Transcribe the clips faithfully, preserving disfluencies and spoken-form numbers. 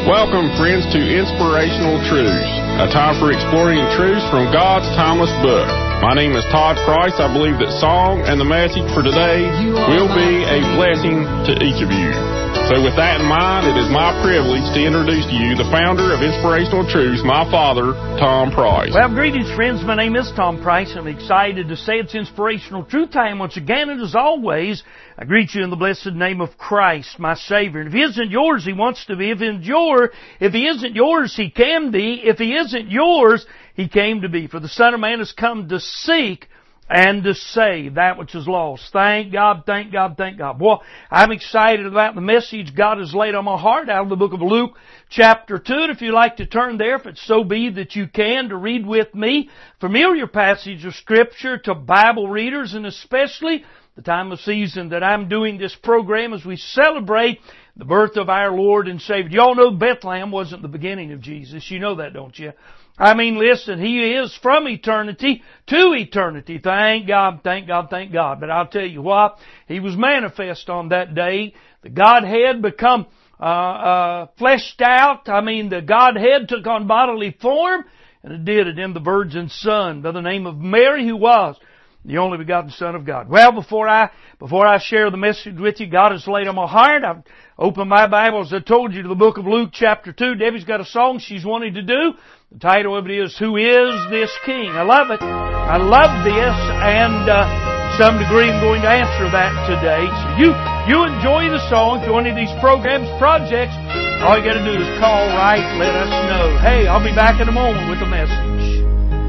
Welcome, friends, to Inspirational Truths, a time for exploring truths from God's timeless book. My name is Todd Price. I believe that song and the message for today will be a blessing to each of you. So with that in mind, it is my privilege to introduce to you the founder of Inspirational Truths, my father, Tom Price. Well, greetings, friends. My name is Tom Price. I'm excited to say it's Inspirational Truth Time once again, and as always, I greet you in the blessed name of Christ, my Savior. And if He isn't yours, He wants to be. If He's your, if He isn't yours, He can be. If He isn't yours, He came to be. For the Son of Man has come to seek and to save that which is lost. Thank God, thank God, thank God. Boy, I'm excited about the message God has laid on my heart out of the book of Luke, chapter two. And if you'd like to turn there, if it so be that you can, to read with me, familiar passage of Scripture to Bible readers, and especially the time of season that I'm doing this program as we celebrate the birth of our Lord and Savior. You all know Bethlehem wasn't the beginning of Jesus. You know that, don't you? I mean, listen, He is from eternity to eternity. Thank God, thank God, thank God. But I'll tell you what, He was manifest on that day. The Godhead become uh, uh, fleshed out. I mean, the Godhead took on bodily form, and it did it in the virgin Son by the name of Mary, who was the only begotten Son of God. Well, before I before I share the message with you, God has laid on my heart. I've opened my Bible, as I told you, to the book of Luke, chapter two. Debbie's got a song she's wanting to do. The title of it is, Who Is This King? I love it. I love this, and uh, to some degree I'm going to answer that today. So you you enjoy the song. If you're one of these programs, projects, all you got to do is call right, let us know. Hey, I'll be back in a moment with a message.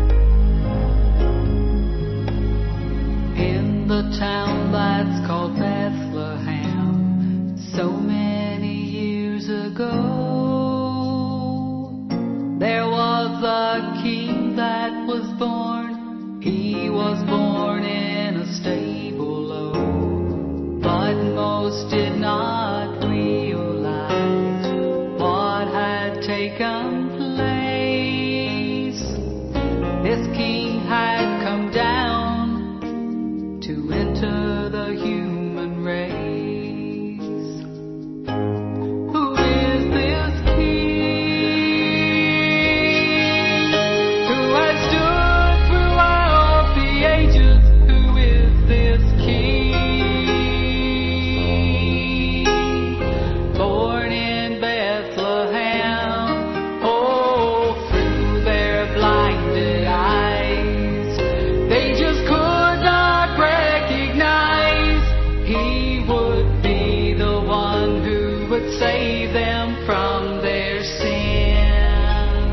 In the town that's called Bethlehem, so many years ago, there was a king that was born. He was born in a stable low, but most did not realize what had taken place. This king had come down to enter the human race. Who is this king who has stood throughout the ages? Who is this king born in Bethlehem? Oh, through their blinded eyes, they just could not recognize He would be the one who would save them from their sin.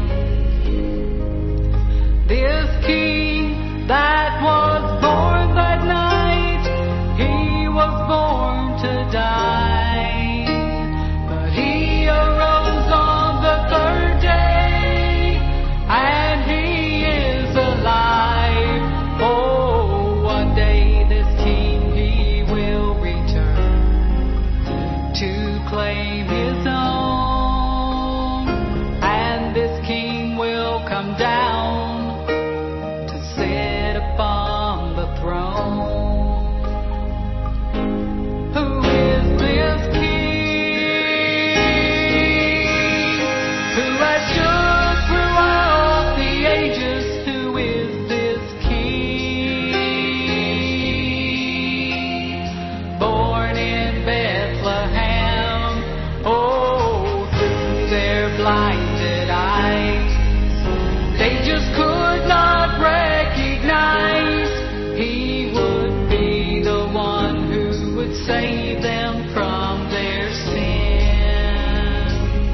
This king that was born that night, He was born to die, but He arose on the third day, and He is alive. Oh, one day this king, He will return to claim His own, and this king will come down to sit upon the throne. Who is this king who has stood throughout the ages? Who is this king born in Bethlehem? Oh, through their blinded eyes, they just could not recognize He would be the one who would save them from their sin.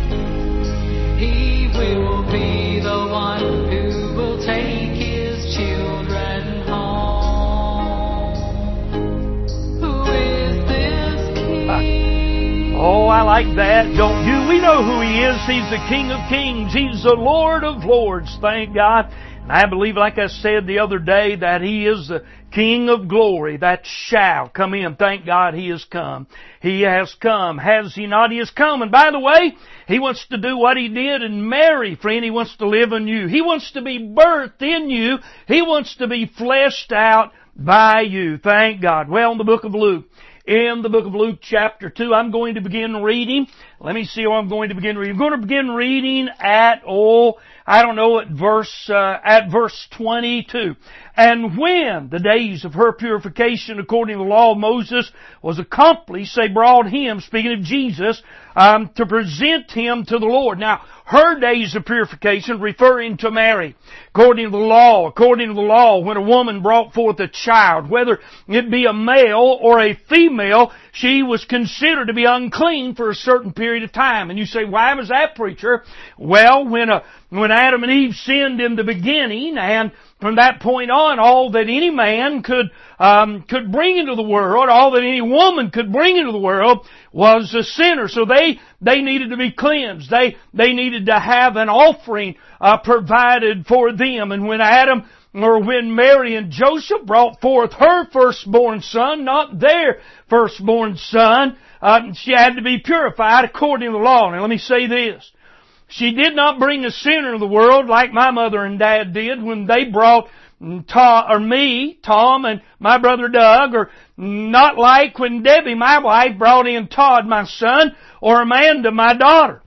He will be the one who will take His children home. Who is this king? Oh, I like that, don't you? We know who He is. He's the King of Kings. He's the Lord of Lords. Thank God. And I believe, like I said the other day, that He is the King of glory that shall come in. Thank God He has come. He has come. Has He not? He has come. And by the way, He wants to do what He did in Mary, friend. He wants to live in you. He wants to be birthed in you. He wants to be fleshed out by you. Thank God. Well, in the book of Luke, in the book of Luke chapter two, I'm going to begin reading Let me see how I'm going to begin reading. I'm going to begin reading at, oh, I don't know, at verse, uh, at verse twenty-two. And when the days of her purification according to the law of Moses was accomplished, they brought him, speaking of Jesus, um, to present him to the Lord. Now, her days of purification referring to Mary. According to the law, according to the law, when a woman brought forth a child, whether it be a male or a female, she was considered to be unclean for a certain period of time. And you say, why was that, preacher? Well, when a, when Adam and Eve sinned in the beginning, and from that point on, all that any man could um, could bring into the world, all that any woman could bring into the world, was a sinner. So they they needed to be cleansed. They they needed to have an offering uh, provided for them. And when Adam or when Mary and Joseph brought forth her firstborn son, not their firstborn son, uh, she had to be purified according to the law. Now let me say this. She did not bring a sinner into the world like my mother and dad did when they brought Tom, or me, Tom, and my brother Doug, or not like when Debbie, my wife, brought in Todd, my son, or Amanda, my daughter.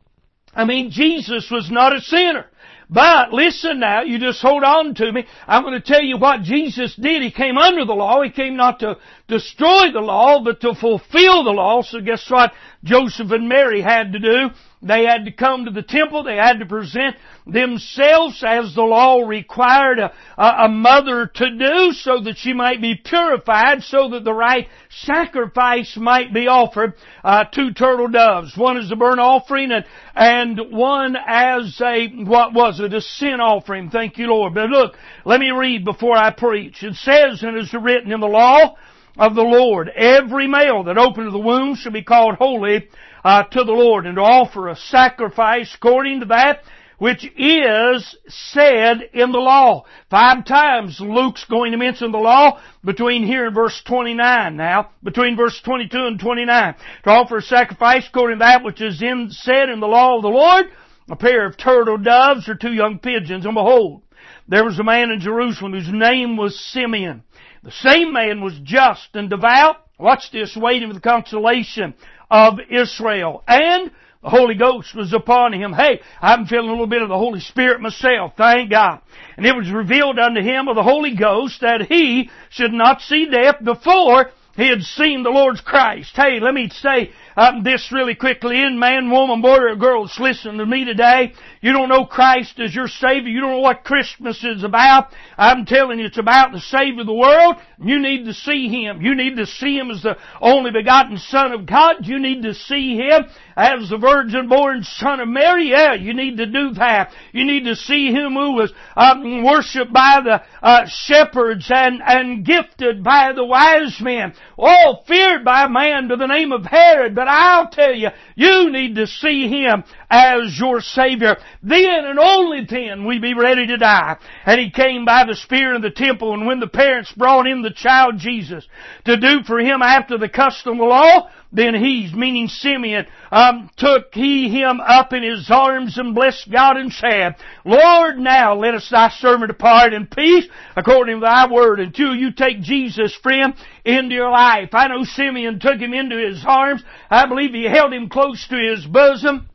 I mean, Jesus was not a sinner. But, listen now, you just hold on to me. I'm going to tell you what Jesus did. He came under the law. He came not to destroy the law, but to fulfill the law. So guess what Joseph and Mary had to do? They had to come to the temple. They had to present themselves as the law required a, a mother to do, so that she might be purified, so that the right sacrifice might be offered. Uh, two turtle doves. One as a burnt offering and, and one as a, what was it? A sin offering. Thank you, Lord. But look, let me read before I preach. It says, and it is written in the law of the Lord, every male that openeth the womb shall be called holy uh, to the Lord, and to offer a sacrifice according to that which is said in the law. Five times Luke's going to mention the law between here and verse twenty-nine now, between verse twenty-two and twenty-nine. To offer a sacrifice according to that which is in, said in the law of the Lord, a pair of turtle doves or two young pigeons. And behold, there was a man in Jerusalem whose name was Simeon. The same man was just and devout. Watch this, waiting for the consolation of Israel. And the Holy Ghost was upon him. Hey, I'm feeling a little bit of the Holy Spirit myself, thank God. And it was revealed unto him of the Holy Ghost that he should not see death before he had seen the Lord's Christ. Hey, let me say uh, this really quickly. In man, woman, boy, or girl that's listening to me today, you don't know Christ as your Savior. You don't know what Christmas is about. I'm telling you, it's about the Savior of the world. You need to see Him. You need to see Him as the only begotten Son of God. You need to see Him as the virgin-born Son of Mary. Yeah, you need to do that. You need to see Him who was um, worshipped by the uh, shepherds and, and gifted by the wise men. Oh, feared by man to the name of Herod. But I'll tell you, you need to see Him as your Savior. Then and only then we be ready to die. And He came by the Spirit in the temple, and when the parents brought in the child Jesus to do for Him after the custom of the law, then He, meaning Simeon, um, took He Him up in His arms and blessed God and said, Lord, now let us Thy servant depart in peace according to Thy word, until you take Jesus, friend, into your life. I know Simeon took Him into His arms. I believe he held Him close to His bosom.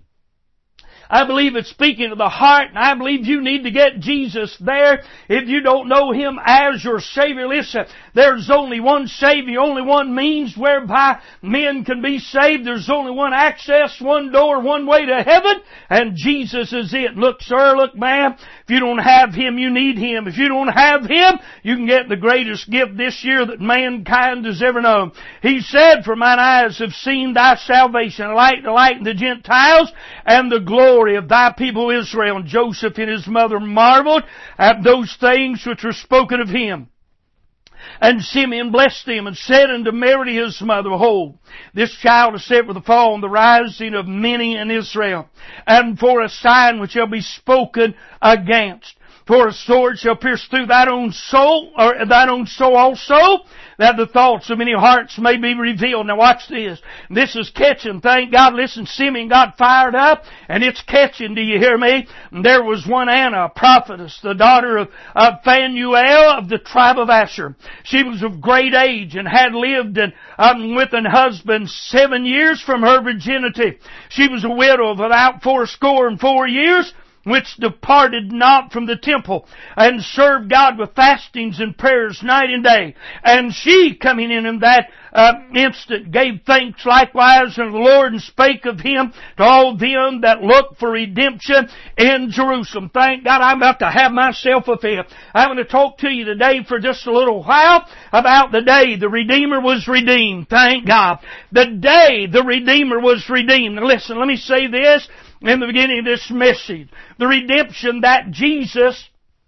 I believe it's speaking to the heart, and I believe you need to get Jesus there. If you don't know Him as your Savior, listen, there's only one Savior, only one means whereby men can be saved. There's only one access, one door, one way to heaven, and Jesus is it. Look, sir, look, ma'am, if you don't have Him, you need Him. If you don't have Him, you can get the greatest gift this year that mankind has ever known. He said, for mine eyes have seen Thy salvation, a light to lighten the Gentiles, and the glory of Thy people Israel. And Joseph and his mother marveled at those things which were spoken of him. And Simeon blessed him and said unto Mary his mother, behold, this child is set for the fall and the rising of many in Israel, and for a sign which shall be spoken against. For a sword shall pierce through thine own soul, or thine own soul also, that the thoughts of many hearts may be revealed. Now watch this. This is catching. Thank God. Listen, Simeon got fired up, and it's catching. Do you hear me? And there was one Anna, a prophetess, the daughter of, of Phanuel of the tribe of Asher. She was of great age and had lived in, um, with an husband seven years from her virginity. She was a widow of about fourscore and four years, which departed not from the temple, and served God with fastings and prayers night and day. And she, coming in in that uh, instant, gave thanks likewise unto the Lord, and spake of Him to all them that look for redemption in Jerusalem. Thank God, I'm about to have myself a fit. I'm going to talk to you today for just a little while about the day the Redeemer was redeemed. Thank God. The day the Redeemer was redeemed. Now listen, let me say this in the beginning of this message. The redemption that Jesus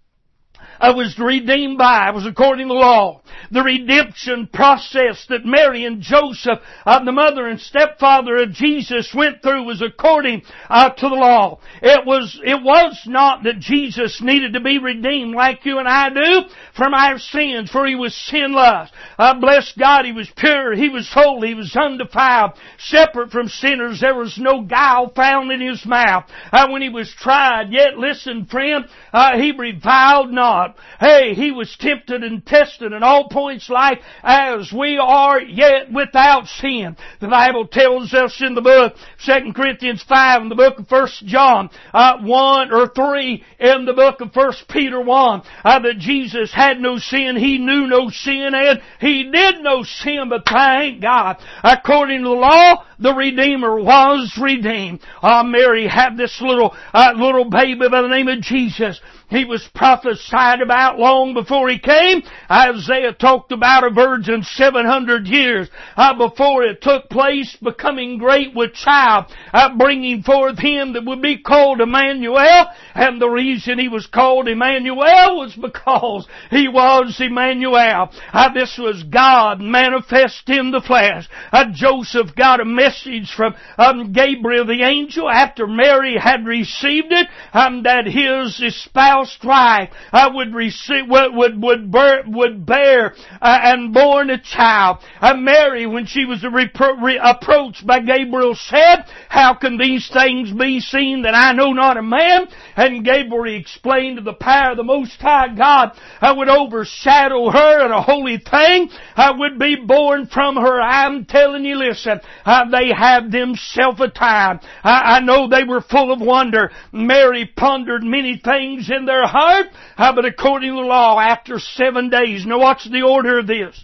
uh, was redeemed by was according to the law. The redemption process that Mary and Joseph, uh, the mother and stepfather of Jesus, went through was according uh, to the law. It was, it was not that Jesus needed to be redeemed like you and I do from our sins, for He was sinless. Uh, bless God, He was pure, He was holy, He was undefiled, separate from sinners. There was no guile found in His mouth. Uh, when He was tried, yet listen, friend, uh, He reviled not. Hey, He was tempted and tested in all points like as we are, yet without sin. The Bible tells us in the book Second Corinthians five, in the book of First John uh, one or three, in the book of First Peter one, uh, that Jesus had no sin, He knew no sin, and He did no sin, but thank God, according to the law, the Redeemer was redeemed. Uh, Mary had this little uh, little baby by the name of Jesus. He was prophesied about long before He came. Isaiah talked about a virgin seven hundred years uh, before it took place, becoming great with child, uh, bringing forth Him that would be called Emmanuel. And the reason He was called Emmanuel was because He was Emmanuel. Uh, this was God manifest in the flesh. Uh, Joseph got a message from um, Gabriel the angel after Mary had received it, um, that his espoused wife uh, would receive, would would would bear, would bear uh, and born a child. Uh, Mary, when she was repro- re- approached by Gabriel, said, "How can these things be seen that I know not a man?" And Gabriel explained to the power of the Most High God uh, would overshadow her, and a holy thing uh, would be born from her. I'm telling you, listen, uh, they have themselves a time. I, I know they were full of wonder. Mary pondered many things in their heart, uh, but according to the law, after seven days, now watch the order of this.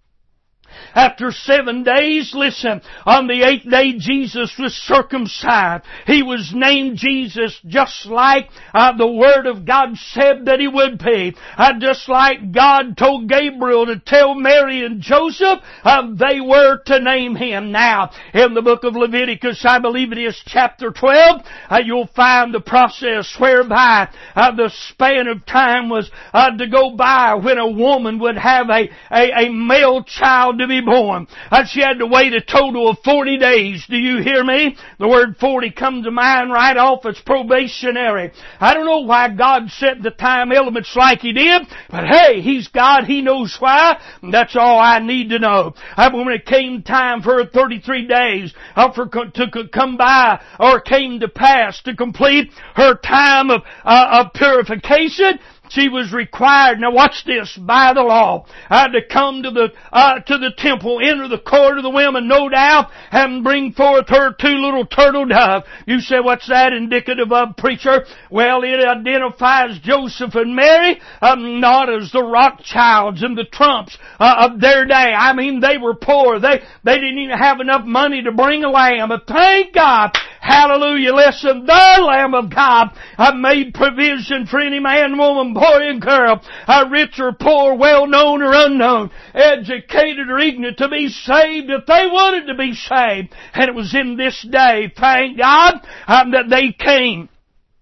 After seven days, listen, on the eighth day Jesus was circumcised. He was named Jesus just like uh, the Word of God said that He would be. Uh, just like God told Gabriel to tell Mary and Joseph, uh, they were to name Him. Now, in the book of Leviticus, I believe it is chapter twelve, uh, you'll find the process whereby uh, the span of time was uh, to go by when a woman would have a, a, a male child to be born. Uh, she had to wait a total of forty days. Do you hear me? The word forty comes to mind right off. It's probationary. I don't know why God set the time elements like He did, but hey, He's God. He knows why. That's all I need to know. Uh, when it came time for her thirty-three days uh, for to come by, or came to pass to complete her time of, uh, of purification, she was required, now watch this, by the law, uh, to come to the uh, to the temple, enter the court of the women, no doubt, and bring forth her two little turtle doves. You say, what's that indicative of, preacher? Well, it identifies Joseph and Mary, um, not as the Rothschilds and the Trumps uh, of their day. I mean, they were poor. They, they didn't even have enough money to bring a lamb. But thank God, hallelujah, listen, the Lamb of God uh, made provision for any man, woman, boy and girl, uh, rich or poor, well-known or unknown, educated or ignorant, to be saved if they wanted to be saved. And it was in this day, thank God, um, that they came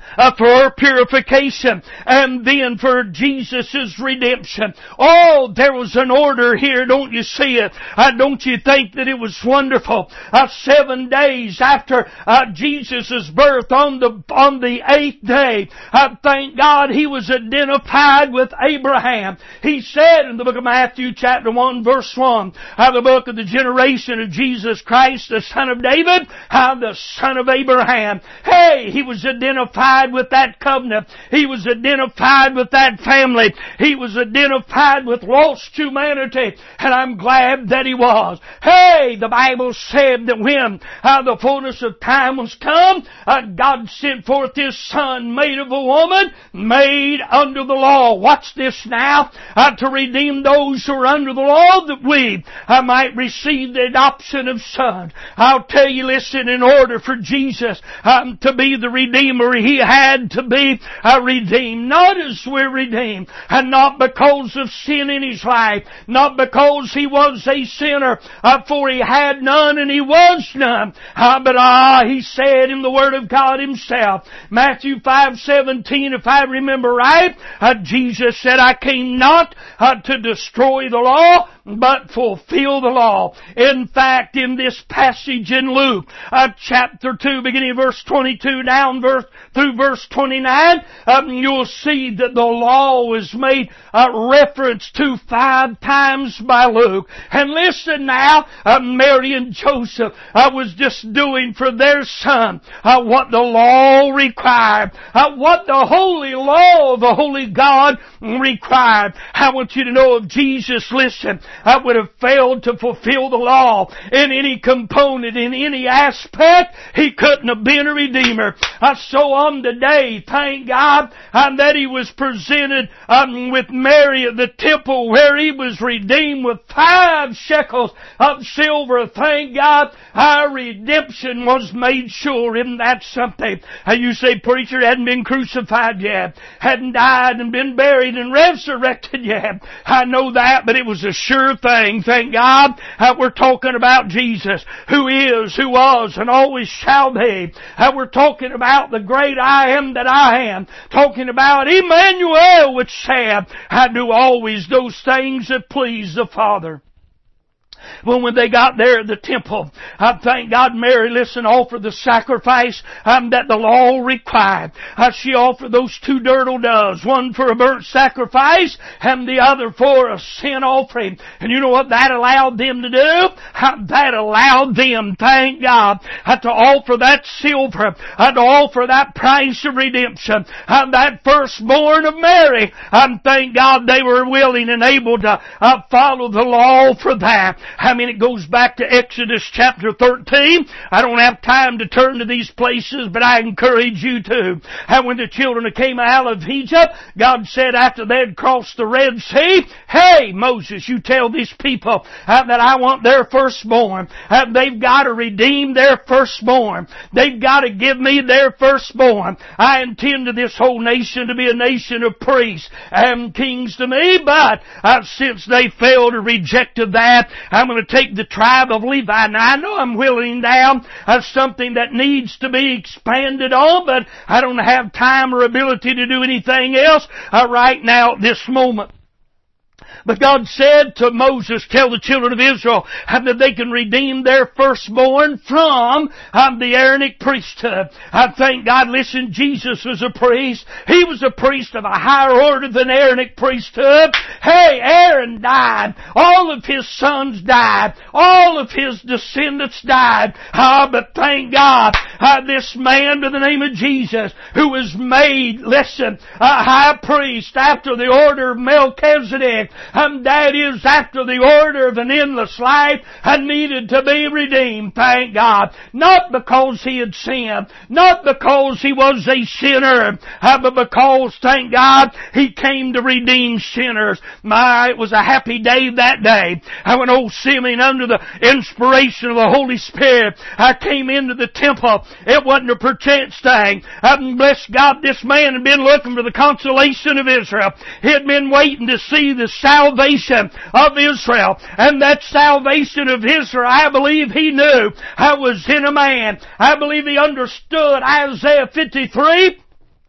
Uh, for purification, and then for Jesus' redemption. Oh, there was an order here, don't you see it? Uh, don't you think that it was wonderful? Uh, seven days after uh, Jesus' birth, on the on the eighth day, uh, thank God He was identified with Abraham. He said in the book of Matthew chapter one verse one, uh, the book of the generation of Jesus Christ, the son of David, uh, the son of Abraham. Hey, He was identified with that covenant. He was identified with that family. He was identified with lost humanity. And I'm glad that He was. Hey, the Bible said that when uh, the fullness of time was come, uh, God sent forth His Son, made of a woman, made under the law. Watch this now. Uh, to redeem those who are under the law, that we uh, might receive the adoption of sons. I'll tell you, listen, in order for Jesus um, to be the Redeemer, He had to be uh, redeemed. Not as we're redeemed, and not because of sin in His life, not because He was a sinner, uh, for He had none and He was none. Uh, but ah, uh, He said in the Word of God Himself, Matthew five seventeen, if I remember right, uh, Jesus said, I came not uh, to destroy the law, but fulfill the law. In fact, in this passage in Luke, uh, chapter two, beginning of verse twenty-two down verse, through verse twenty-nine, um, you'll see that the law is made uh, reference to five times by Luke. And listen now, uh, Mary and Joseph uh, was just doing for their son uh, what the law required, uh, what the holy law of the holy God required. I want you to know, if Jesus, listen, I would have failed to fulfill the law in any component, in any aspect, He couldn't have been a Redeemer. Uh, so on the day, thank God, um, that He was presented um, with Mary at the temple, where He was redeemed with five shekels of silver. Thank God, our redemption was made sure. Isn't that something? Uh, you say, preacher, hadn't been crucified yet, hadn't died and been buried and resurrected yet. I know that, but it was a sure thing. Thank God, uh, we're talking about Jesus, who is, who was, and always shall be. Uh, we're talking about the great I am that I am. Talking about Emmanuel, which said, I do always those things that please the Father. Well, when they got there at the temple, I thank God Mary, listen, offered the sacrifice um, that the law required. Uh, she offered those two turtle doves, one for a burnt sacrifice and the other for a sin offering. And you know what that allowed them to do? Uh, that allowed them, thank God, uh, to offer that silver, uh, to offer that price of redemption, uh, that firstborn of Mary. Um, thank God they were willing and able to uh, follow the law for that. I mean, it goes back to Exodus chapter thirteen. I don't have time to turn to these places, but I encourage you to. And when the children came out of Egypt, God said after they had crossed the Red Sea, hey, Moses, you tell these people uh, that I want their firstborn. Uh, they've got to redeem their firstborn. They've got to give me their firstborn. I intend to this whole nation to be a nation of priests and kings to me, but uh, since they failed or rejected that, I'm going to take the tribe of Levi. Now, I know I'm whittling down uh, something that needs to be expanded on, but I don't have time or ability to do anything else uh, right now at this moment. But God said to Moses, tell the children of Israel uh, that they can redeem their firstborn from um, the Aaronic priesthood. I thank God, listen, Jesus was a priest. He was a priest of a higher order than Aaronic priesthood. Hey, Aaron died. All of his sons died. All of his descendants died. Uh, but thank God, uh, this man by the name of Jesus, who was made, listen, a high priest after the order of Melchizedek, and that is after the order of an endless life, and needed to be redeemed, thank God. Not because he had sinned, not because he was a sinner, uh, but because, thank God, he came to redeem sinners. My, it was a happy day that day. Uh, when old Simeon, under the inspiration of the Holy Spirit, I came into the temple. It wasn't a perchance thing. Uh, bless God, this man had been looking for the consolation of Israel. He had been waiting to see the salvation of Israel. And that salvation of Israel, I believe he knew I was in a man. I believe he understood Isaiah fifty-three.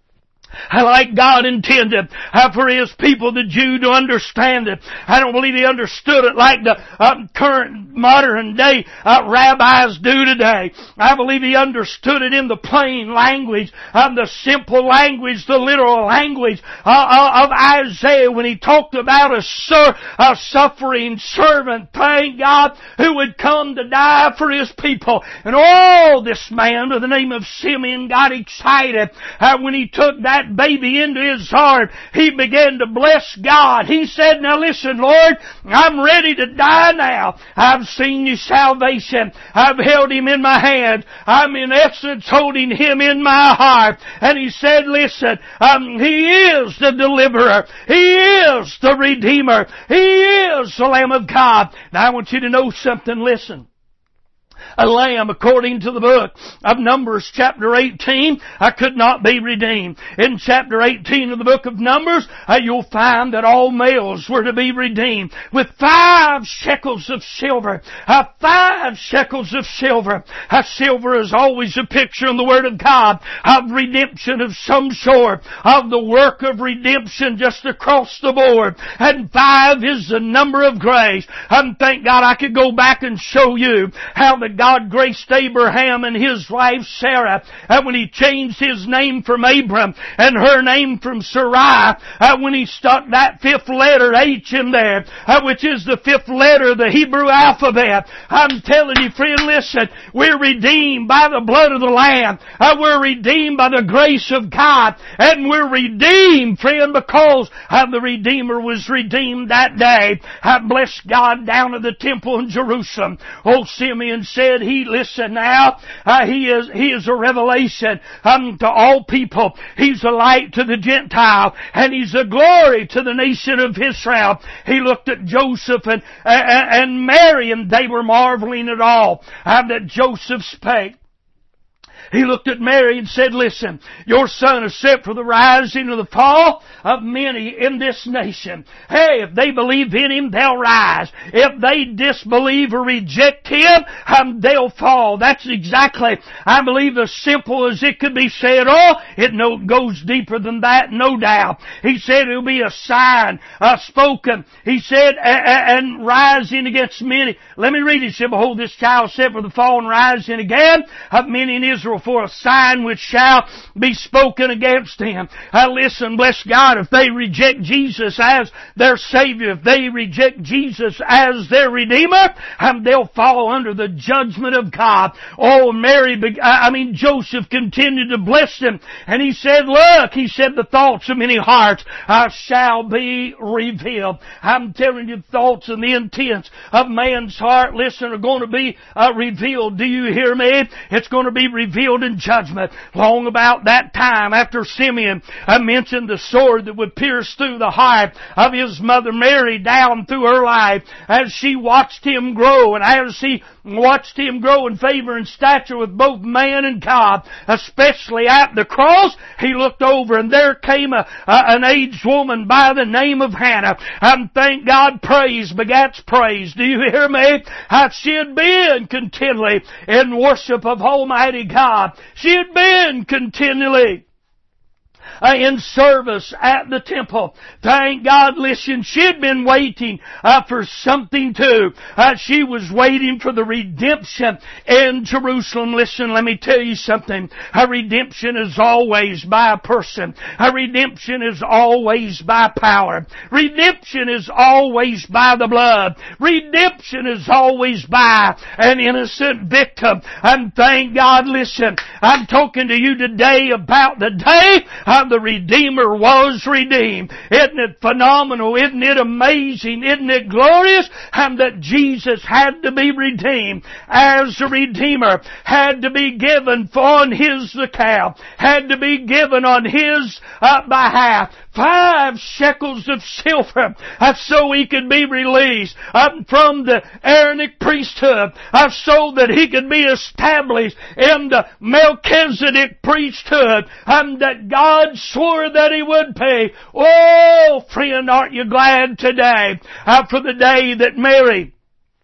like God intended uh, for His people, the Jew, to understand it. I don't believe he understood it like the uh, current modern day uh, rabbis do today. I believe he understood it in the plain language, uh, the simple language, the literal language uh, of Isaiah when he talked about a, sur- a suffering servant, thank God, who would come to die for His people. And oh, this man by the name of Simeon got excited uh, when he took that baby into his heart. He began to bless God. He said, now listen, Lord, I'm ready to die now. I've seen Your salvation. I've held Him in my hand. I'm in essence holding Him in my heart. And He said, listen, um, He is the deliverer. He is the Redeemer. He is the Lamb of God. Now I want you to know something. Listen. A lamb, according to the book of Numbers chapter eighteen, uh, could not be redeemed. In chapter eighteen of the book of Numbers, uh, you'll find that all males were to be redeemed with five shekels of silver. Uh, five shekels of silver. Uh, silver is always a picture in the Word of God of redemption of some sort, of the work of redemption just across the board. And five is the number of grace. And thank God I could go back and show you how the God God graced Abraham and his wife Sarah uh, when He changed his name from Abram and her name from Sarai uh, when He stuck that fifth letter H in there, uh, which is the fifth letter of the Hebrew alphabet. I'm telling you, friend, listen, we're redeemed by the blood of the Lamb. Uh, we're redeemed by the grace of God. And we're redeemed, friend, because uh, the Redeemer was redeemed that day. I bless God down at the temple in Jerusalem. Old Simeon said, He, listen now, uh, he is, he is a revelation um, to all people. He's a light to the Gentile, and He's a glory to the nation of Israel. He looked at Joseph and, uh, and Mary, and they were marveling at all uh, that Joseph spake. He looked at Mary and said, listen, your son is set for the rising of the fall of many in this nation. Hey, if they believe in Him, they'll rise. If they disbelieve or reject Him, um, they'll fall. That's exactly, I believe, as simple as it could be said. Oh, it no, goes deeper than that, no doubt. He said it'll be a sign uh, spoken. He said, and rising against many. Let me read it. He said, behold, this child set for the fall and rising again of many in Israel, for a sign which shall be spoken against him. Uh, listen, bless God, if they reject Jesus as their Savior, if they reject Jesus as their Redeemer, um, they'll fall under the judgment of God. Oh, Mary, I mean, Joseph continued to bless them. And he said, look, he said, the thoughts of many hearts uh, shall be revealed. I'm telling you, the thoughts and the intents of man's heart, listen, are going to be uh, revealed. Do you hear me? It's going to be revealed in judgment. Long about that time, after Simeon I mentioned the sword that would pierce through the heart of his mother Mary down through her life, as she watched him grow, and as she watched him grow in favor and stature with both man and God, especially at the cross, he looked over and there came a, a, an aged woman by the name of Hannah. And thank God, praise begats praise. Do you hear me? How she had been continually in worship of Almighty God. She had been continually Uh, in service at the temple. Thank God, listen, she'd been waiting uh, for something too. Uh, she was waiting for the redemption in Jerusalem. Listen, let me tell you something. A redemption is always by a person. A redemption is always by power. Redemption is always by the blood. Redemption is always by an innocent victim. And thank God, listen, I'm talking to you today about the day uh, the Redeemer was redeemed. Isn't it phenomenal? Isn't it amazing? Isn't it glorious? And that Jesus had to be redeemed as a Redeemer, had to be given on His account, had to be given on His uh, behalf. Five shekels of silver uh, so He could be released uh, from the Aaronic priesthood, uh, so that He could be established in the Melchizedek priesthood, and that God swore that He would pay. Oh, friend, aren't you glad today uh, for the day that Mary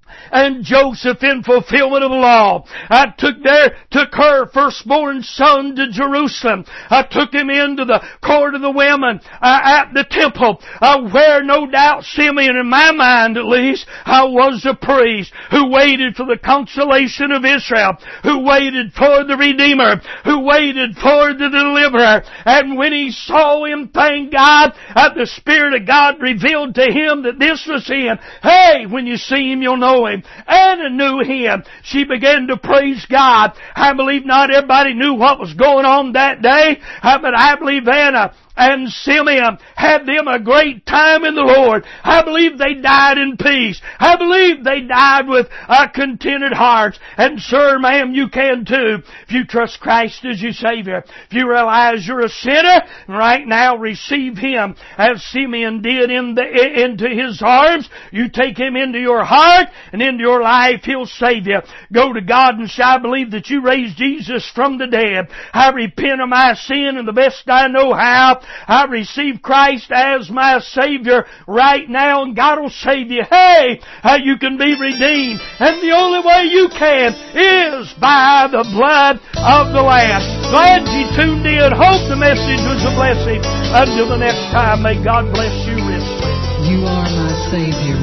And Joseph, in fulfillment of the law, I took there, took her firstborn son to Jerusalem. I took him into the court of the women, uh, at the temple, uh, where no doubt Simeon, in my mind at least, I was a priest who waited for the consolation of Israel, who waited for the Redeemer, who waited for the Deliverer. And when he saw him, thank God, uh, the Spirit of God revealed to him that this was him. Hey, when you see him, you'll know him. Anna knew him. She began to praise God. I believe not everybody knew what was going on that day, uh, but I believe Anna and Simeon had them a great time in the Lord. I believe they died in peace. I believe they died with uh, contented hearts. And sir, ma'am, you can too. If you trust Christ as your Savior, if you realize you're a sinner, right now receive Him as Simeon did in the, into His arms. You take Him into your heart and into your life, He'll save you. Go to God and say, I believe that you raised Jesus from the dead. I repent of my sin, and the best I know how, I receive Christ as my Savior right now, and God will save you. Hey, how you can be redeemed. And the only way you can is by the blood of the Lamb. Glad you tuned in. Hope the message was a blessing. Until the next time, may God bless you richly. You are my Savior.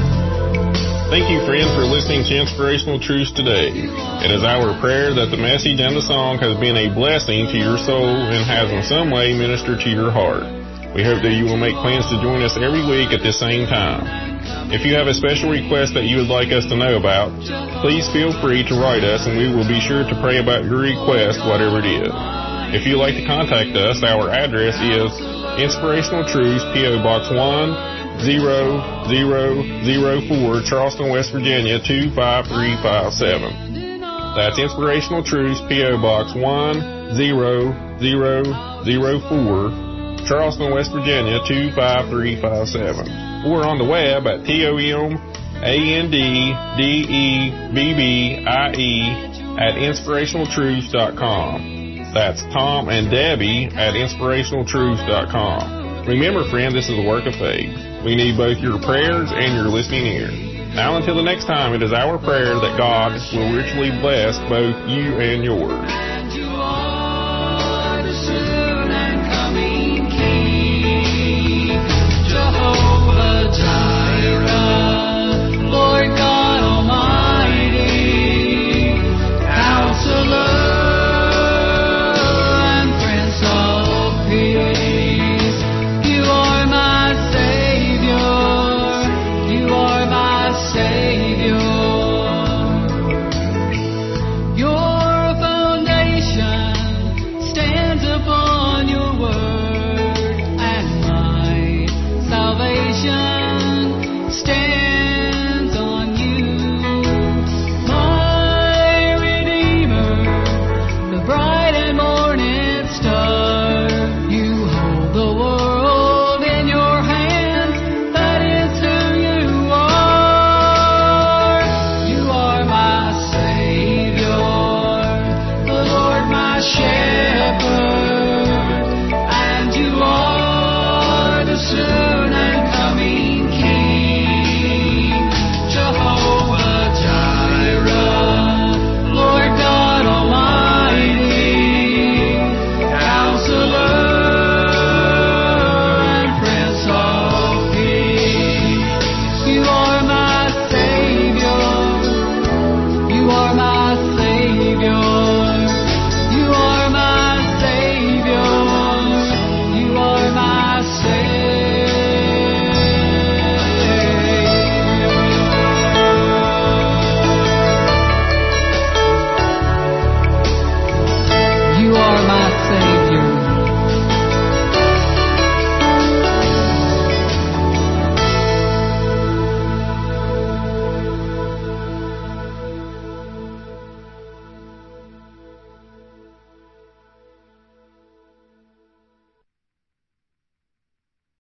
Thank you, friends, for listening to Inspirational Truths today. It is our prayer that the message and the song has been a blessing to your soul and has in some way ministered to your heart. We hope that you will make plans to join us every week at the same time. If you have a special request that you would like us to know about, please feel free to write us and we will be sure to pray about your request, whatever it is. If you'd like to contact us, our address is Inspirational Truths, P O. Box one zero zero zero four, Charleston, West Virginia two five three five seven. That's Inspirational Truths, P O. Box one zero zero zero four, Charleston, West Virginia two five three five seven. Or on the web at T O M A N D D E B B I E at inspirational truths dot com. That's Tom and Debbie at inspirational truths dot com. Remember, friend, this is a work of faith. We need both your prayers and your listening ear. Now until the next time, it is our prayer that God will richly bless both you and yours.